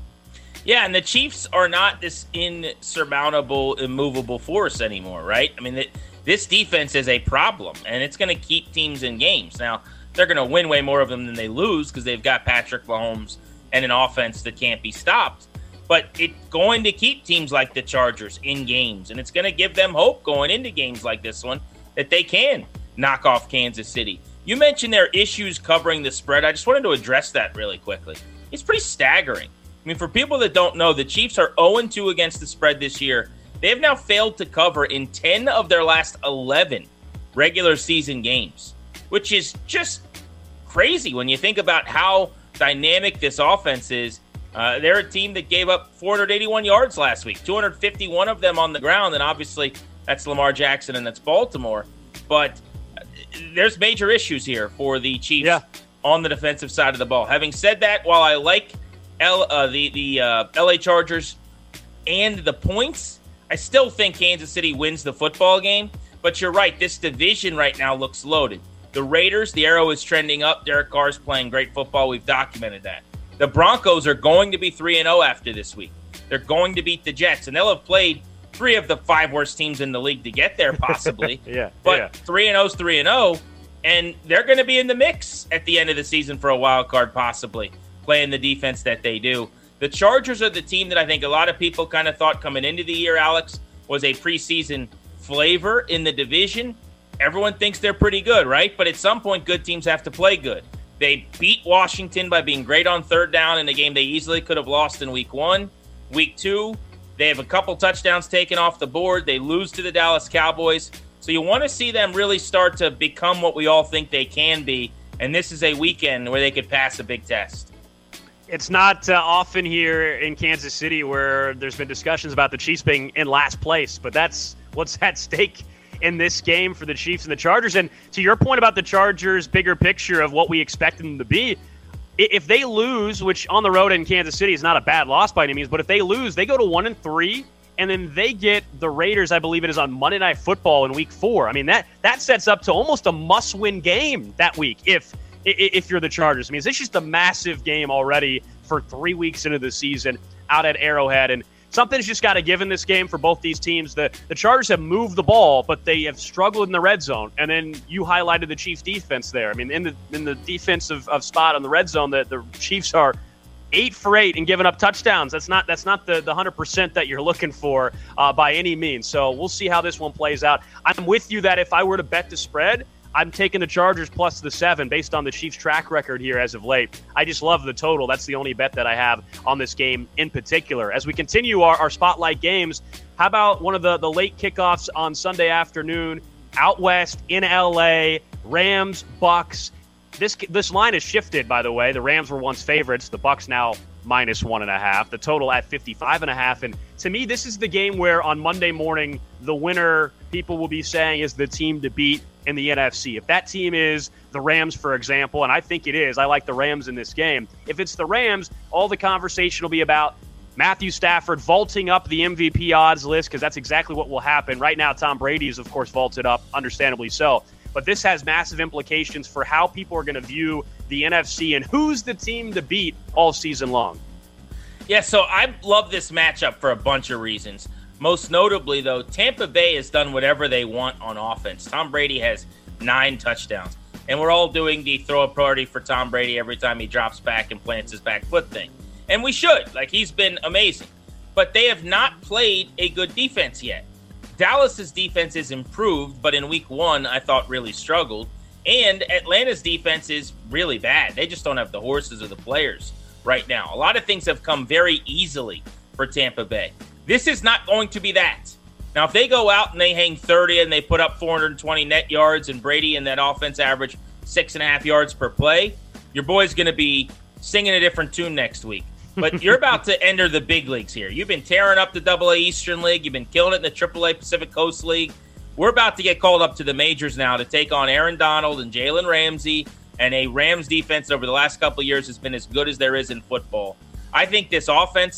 Yeah, and the Chiefs are not this insurmountable, immovable force anymore, right? I mean, the, this defense is a problem, and it's going to keep teams in games. Now, they're going to win way more of them than they lose because they've got Patrick Mahomes and an offense that can't be stopped. But it's going to keep teams like the Chargers in games, and it's going to give them hope going into games like this one that they can knock off Kansas City. You mentioned their issues covering the spread. I just wanted to address that really quickly. It's pretty staggering. I mean, for people that don't know, the Chiefs are oh and two against the spread this year. They have now failed to cover in ten of their last eleven regular season games, which is just crazy when you think about how dynamic this offense is. Uh, they're a team that gave up four hundred eighty-one yards last week, two hundred fifty-one of them on the ground, and obviously that's Lamar Jackson and that's Baltimore. But there's major issues here for the Chiefs yeah. on the defensive side of the ball. Having said that, while I like L, uh, the, the uh, L A Chargers and the points, I still think Kansas City wins the football game. But you're right, this division right now looks loaded. The Raiders, the arrow is trending up. Derek Carr's playing great football. We've documented that. The Broncos are going to be three and oh after this week. They're going to beat the Jets, and they'll have played three of the five worst teams in the league to get there, possibly. yeah, but yeah. three and oh is three and oh, and they're going to be in the mix at the end of the season for a wild card, possibly, playing the defense that they do. The Chargers are the team that I think a lot of people kind of thought coming into the year, Alex, was a preseason flavor in the division. Everyone thinks they're pretty good, right? But at some point, good teams have to play good. They beat Washington by being great on third down in a game they easily could have lost in week one. Week two, they have a couple touchdowns taken off the board. They lose to the Dallas Cowboys. So you want to see them really start to become what we all think they can be. And this is a weekend where they could pass a big test. It's not uh, often here in Kansas City where there's been discussions about the Chiefs being in last place, but that's what's at stake in this game for the Chiefs and the Chargers. And to your point about the Chargers' bigger picture of what we expect them to be, if they lose, which on the road in Kansas City is not a bad loss by any means, but if they lose, they go to one and three, and then they get the Raiders, I believe it is on Monday Night Football in week four. I mean, that that sets up to almost a must-win game that week if if you're the Chargers. I mean, it's just a massive game already for three weeks into the season out at Arrowhead, and something's just got to give in this game for both these teams. The the Chargers have moved the ball, but they have struggled in the red zone. And then you highlighted the Chiefs' defense there. I mean, in the in the defensive of spot on the red zone, the, the Chiefs are eight for eight and giving up touchdowns. That's not that's not the, the one hundred percent that you're looking for uh, by any means. So we'll see how this one plays out. I'm with you that if I were to bet the spread, I'm taking the Chargers plus the seven based on the Chiefs' track record here as of late. I just love the total. That's the only bet that I have on this game in particular. As we continue our, our spotlight games, how about one of the, the late kickoffs on Sunday afternoon out west in L A, Rams, Bucks. This this line has shifted, by the way. The Rams were once favorites. The Bucks now minus one and a half. The total at fifty-five and a half. And to me, this is the game where on Monday morning, the winner, people will be saying, is the team to beat in the N F C. If that team is the Rams, for example, and I think it is, I like the Rams in this game. If it's the Rams, all the conversation will be about Matthew Stafford vaulting up the M V P odds list, because that's exactly what will happen. Right now, Tom Brady is, of course, vaulted up, understandably so. But this has massive implications for how people are going to view the N F C and who's the team to beat all season long. Yeah, so I love this matchup for a bunch of reasons. Most notably, though, Tampa Bay has done whatever they want on offense. Tom Brady has nine touchdowns. And we're all doing the throw a party for Tom Brady every time he drops back and plants his back foot thing. And we should. Like, he's been amazing. But they have not played a good defense yet. Dallas's defense is improved, but in week one, I thought really struggled. And Atlanta's defense is really bad. They just don't have the horses or the players right now. A lot of things have come very easily for Tampa Bay. This is not going to be that. Now, if they go out and they hang thirty and they put up four hundred twenty net yards and Brady and that offense average six and a half yards per play, your boy's going to be singing a different tune next week. But you're about to enter the big leagues here. You've been tearing up the double A Eastern League. You've been killing it in the triple A Pacific Coast League. We're about to get called up to the majors now to take on Aaron Donald and Jalen Ramsey, and a Rams defense over the last couple of years has been as good as there is in football. I think this offense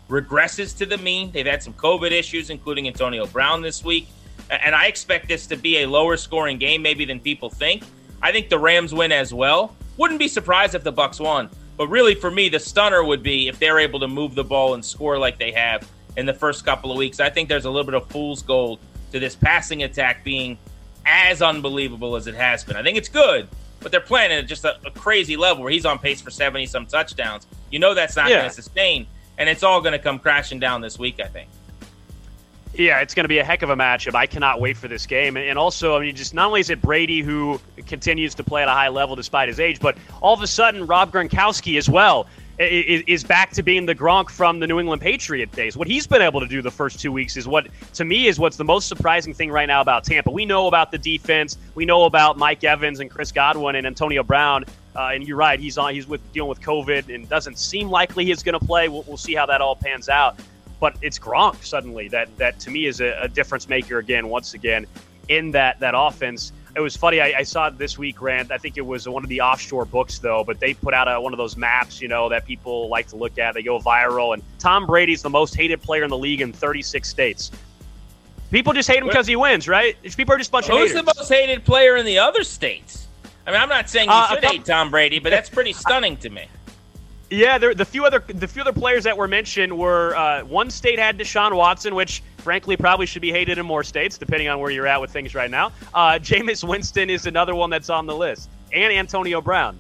regresses to the mean. They've had some COVID issues, including Antonio Brown this week. And I expect this to be a lower scoring game maybe than people think. I think the Rams win as well. Wouldn't be surprised if the Bucs won. But really, for me, the stunner would be if they're able to move the ball and score like they have in the first couple of weeks. I think there's a little bit of fool's gold to this passing attack being as unbelievable as it has been. I think it's good, but they're playing at just a, a crazy level where he's on pace for seventy-some touchdowns. You know that's not yeah. going to sustain, and it's all going to come crashing down this week, I think. Yeah, it's going to be a heck of a matchup. I cannot wait for this game. And also, I mean, just not only is it Brady who continues to play at a high level despite his age, but all of a sudden Rob Gronkowski as well is back to being the Gronk from the New England Patriot days. What he's been able to do the first two weeks is what, to me, is what's the most surprising thing right now about Tampa. We know about the defense. We know about Mike Evans and Chris Godwin and Antonio Brown. Uh, and you're right, he's on. He's with dealing with COVID and doesn't seem likely he's going to play. We'll, we'll see how that all pans out. But it's Gronk suddenly that, that to me is a, a difference maker again, once again, in that, that offense. It was funny. I, I saw it this week, Grant. I think it was one of the offshore books, though, but they put out a, one of those maps, you know, that people like to look at. They go viral. And Tom Brady's the most hated player in the league in thirty-six states. People just hate him because he wins, right? People are just a bunch of Who's haters. the most hated player in the other states? I mean, I'm not saying you Uh, should uh, hate Tom Brady, but that's pretty stunning to me. Yeah, there, the few other the few other players that were mentioned were uh, one state had Deshaun Watson, which frankly probably should be hated in more states, depending on where you're at with things right now. Uh, Jameis Winston is another one that's on the list, and Antonio Brown.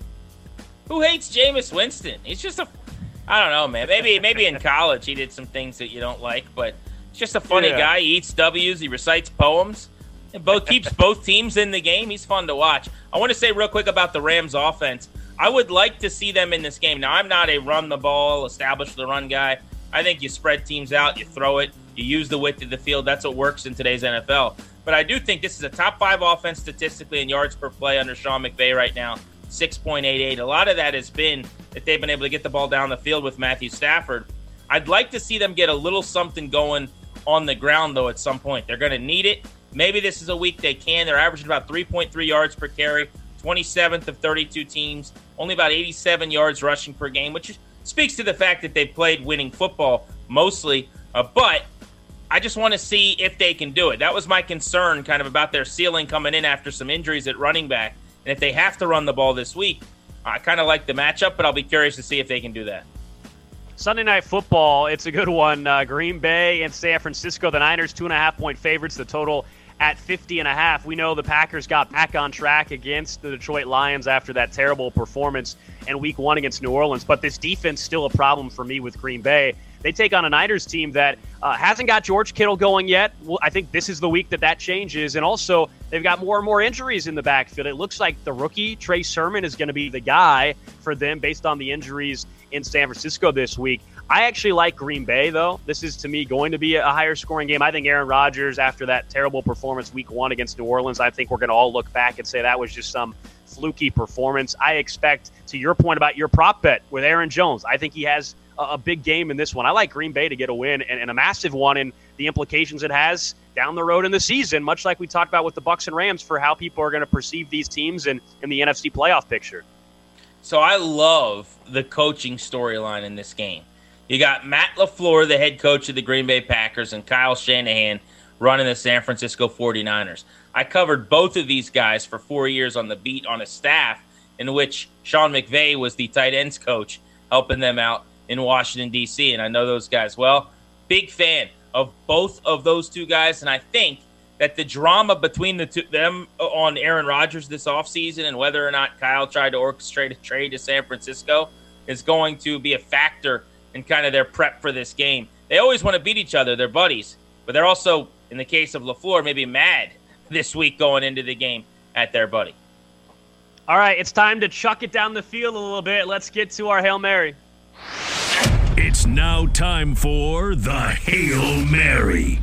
Who hates Jameis Winston? He's just a, I don't know, man. Maybe maybe in college he did some things that you don't like, but he's just a funny Yeah. guy. He eats W's. He recites poems. And both keeps both teams in the game. He's fun to watch. I want to say real quick about the Rams offense. I would like to see them in this game. Now, I'm not a run the ball, establish the run guy. I think you spread teams out, you throw it, you use the width of the field. That's what works in today's N F L. But I do think this is a top five offense statistically in yards per play under Sean McVay right now, six point eight eight. A lot of that has been that they've been able to get the ball down the field with Matthew Stafford. I'd like to see them get a little something going on the ground, though, at some point. They're going to need it. Maybe this is a week they can. They're averaging about three point three yards per carry, twenty-seventh of thirty-two teams, only about eighty-seven yards rushing per game, which speaks to the fact that they've played winning football mostly. Uh, but I just want to see if they can do it. That was my concern kind of about their ceiling coming in after some injuries at running back. And if they have to run the ball this week, I kind of like the matchup, but I'll be curious to see if they can do that. Sunday Night Football, it's a good one. Uh, Green Bay and San Francisco, the Niners, two and a half point favorites. The total at fifty and a half. We know the Packers got back on track against the Detroit Lions after that terrible performance in week one against New Orleans. But this defense still a problem for me with Green Bay. They take on a Niners team that uh, hasn't got George Kittle going yet. Well, I think this is the week that that changes. And also, they've got more and more injuries in the backfield. It looks like the rookie, Trey Sermon, is going to be the guy for them based on the injuries in San Francisco this week. I actually like Green Bay, though. This is, to me, going to be a higher scoring game. I think Aaron Rodgers, after that terrible performance week one against New Orleans, I think we're going to all look back and say that was just some fluky performance. I expect, to your point about your prop bet with Aaron Jones, I think he has a, a big game in this one. I like Green Bay to get a win, and, and a massive one, and the implications it has down the road in the season, much like we talked about with the Bucs and Rams, for how people are going to perceive these teams in, in the N F C playoff picture. So I love the coaching storyline in this game. You got Matt LaFleur, the head coach of the Green Bay Packers, and Kyle Shanahan running the San Francisco forty-niners. I covered both of these guys for four years on the beat on a staff in which Sean McVay was the tight ends coach, helping them out in Washington, D C, and I know those guys well. Big fan of both of those two guys, and I think that the drama between the two them on Aaron Rodgers this offseason and whether or not Kyle tried to orchestrate a trade to San Francisco is going to be a factor in kind of their prep for this game. They always want to beat each other. They're buddies. But they're also, in the case of LaFleur, maybe mad this week going into the game at their buddy. All right, it's time to chuck it down the field a little bit. Let's get to our Hail Mary. It's now time for the Hail Mary.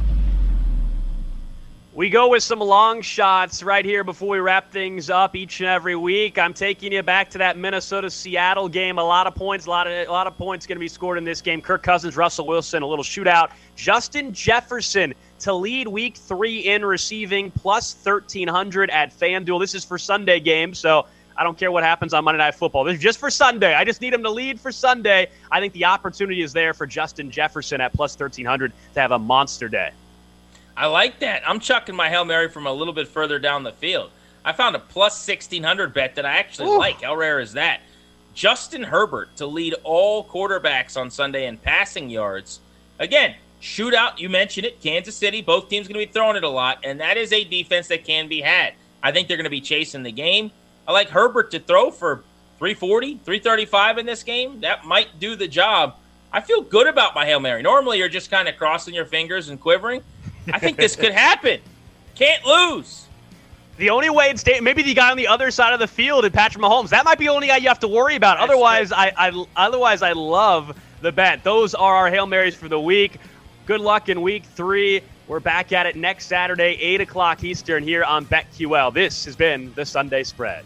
We go with some long shots right here before we wrap things up each and every week. I'm taking you back to that Minnesota-Seattle game. A lot of points, a lot of a lot of points going to be scored in this game. Kirk Cousins, Russell Wilson, a little shootout. Justin Jefferson to lead week three in receiving, plus thirteen hundred at FanDuel. This is for Sunday game, so I don't care what happens on Monday Night Football. This is just for Sunday. I just need him to lead for Sunday. I think the opportunity is there for Justin Jefferson at plus thirteen hundred to have a monster day. I like that. I'm chucking my Hail Mary from a little bit further down the field. I found a plus sixteen hundred bet that I actually Ooh. like. How rare is that? Justin Herbert to lead all quarterbacks on Sunday in passing yards. Again, shootout, you mentioned it. Kansas City, both teams going to be throwing it a lot, and that is a defense that can be had. I think they're going to be chasing the game. I like Herbert to throw for three forty, three thirty-five in this game. That might do the job. I feel good about my Hail Mary. Normally, you're just kind of crossing your fingers and quivering. I think this could happen. Can't lose. The only way it's stay, maybe the guy on the other side of the field and Patrick Mahomes. That might be the only guy you have to worry about. That's otherwise, I, I otherwise I love the bet. Those are our Hail Marys for the week. Good luck in week three. We're back at it next Saturday, eight o'clock Eastern here on BetQL. This has been the Sunday Spread.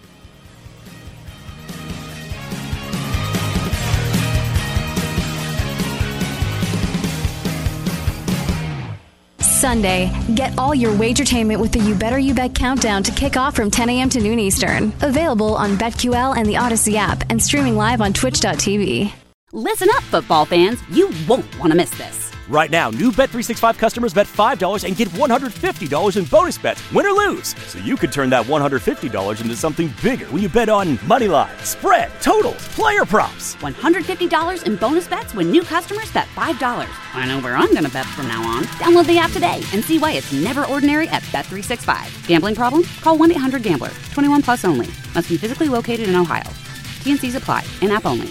Sunday, get all your wagertainment with the You Better You Bet countdown to kick off from ten a.m. to noon Eastern. Available on BetQL and the Odyssey app and streaming live on twitch dot t v. Listen up, football fans. You won't want to miss this. Right now, new Bet three sixty-five customers bet five dollars and get one hundred fifty dollars in bonus bets, win or lose. So you could turn that one hundred fifty dollars into something bigger when you bet on money line, spread, totals, player props. one hundred fifty dollars in bonus bets when new customers bet five dollars. I know where I'm going to bet from now on. Download the app today and see why it's never ordinary at Bet three sixty-five. Gambling problem? Call one eight hundred gambler. twenty-one plus only. Must be physically located in Ohio. T and C's apply. In-app only.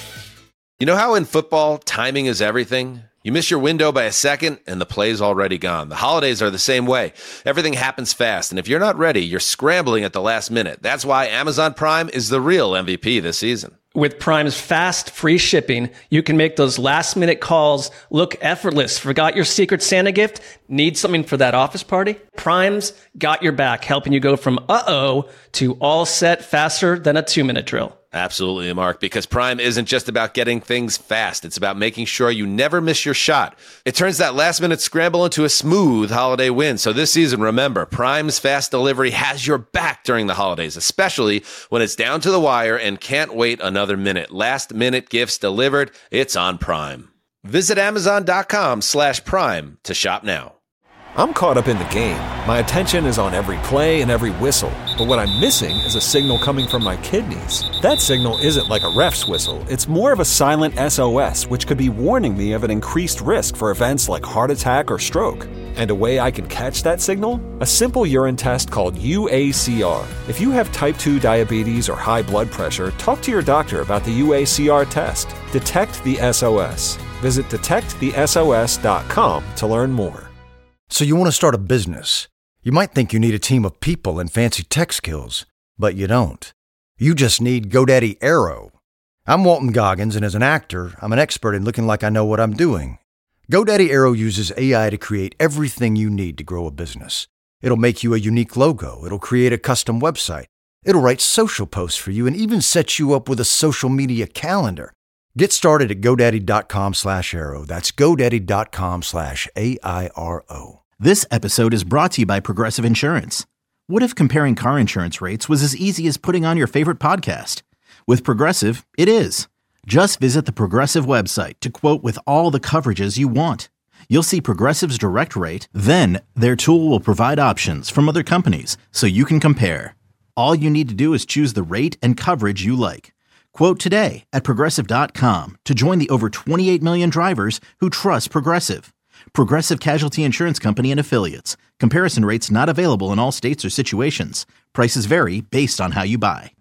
You know how in football, timing is everything? You miss your window by a second, and the play's already gone. The holidays are the same way. Everything happens fast, and if you're not ready, you're scrambling at the last minute. That's why Amazon Prime is the real M V P this season. With Prime's fast, free shipping, you can make those last-minute calls look effortless. Forgot your Secret Santa gift? Need something for that office party? Prime's got your back, helping you go from uh-oh to all set faster than a two-minute drill. Absolutely, Mark, because Prime isn't just about getting things fast. It's about making sure you never miss your shot. It turns that last-minute scramble into a smooth holiday win. So this season, remember, Prime's fast delivery has your back during the holidays, especially when it's down to the wire and can't wait another minute. Last-minute gifts delivered. It's on Prime. Visit Amazon.com slash Prime to shop now. I'm caught up in the game. My attention is on every play and every whistle. But what I'm missing is a signal coming from my kidneys. That signal isn't like a ref's whistle. It's more of a silent S O S, which could be warning me of an increased risk for events like heart attack or stroke. And a way I can catch that signal? A simple urine test called U A C R. If you have type two diabetes or high blood pressure, talk to your doctor about the U A C R test. Detect the S O S. Visit detect the S O S dot com to learn more. So you want to start a business. You might think you need a team of people and fancy tech skills, but you don't. You just need GoDaddy Aero. I'm Walton Goggins, and as an actor, I'm an expert in looking like I know what I'm doing. GoDaddy Aero uses A I to create everything you need to grow a business. It'll make you a unique logo. It'll create a custom website. It'll write social posts for you and even set you up with a social media calendar. Get started at GoDaddy.com slash Aero. That's GoDaddy.com slash A I R O. This episode is brought to you by Progressive Insurance. What if comparing car insurance rates was as easy as putting on your favorite podcast? With Progressive, it is. Just visit the Progressive website to quote with all the coverages you want. You'll see Progressive's direct rate, then their tool will provide options from other companies so you can compare. All you need to do is choose the rate and coverage you like. Quote today at Progressive dot com to join the over twenty-eight million drivers who trust Progressive. Progressive Casualty Insurance Company and Affiliates. Comparison rates not available in all states or situations. Prices vary based on how you buy.